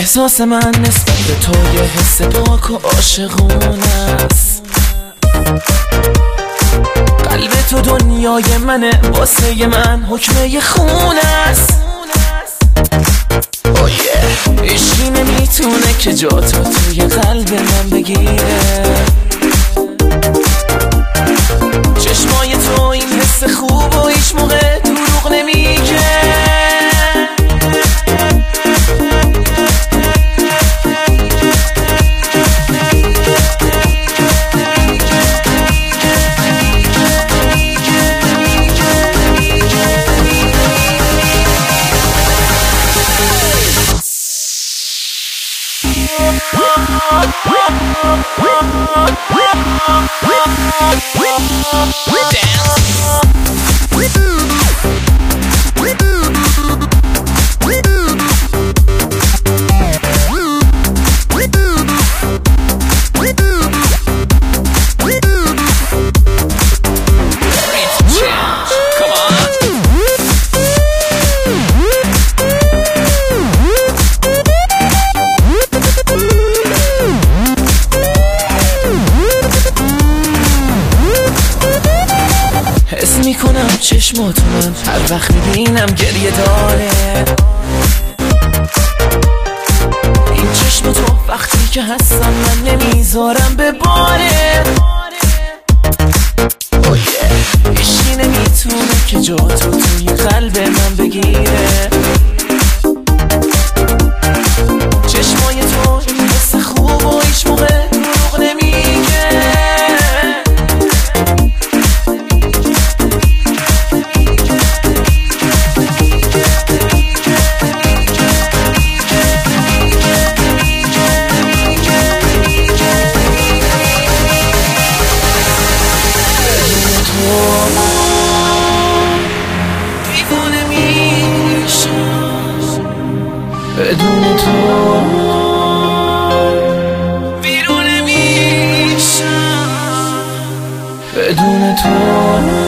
احساس من نسبت به تو یه حس پاک و عاشقونه است. قلب تو دنیای منه، واسه من حکمه خونه است. عشقی نمیتونه که جا تو توی قلب من بگیره. چشمای تو این حس خوب و هیچ موقع دروغ نمیگه. حس میکنم چشمات من هر وقت میبینم گریه داره. این چشم تو وقتی که هستم من نمیذارم به باره. عشقی نمیتونه که جا تو توی قلب من بگیره. چشمای تو این حس خوب و هیچ موقع دروغ نمیگه. بدون تو بیرون میشم، بدون تو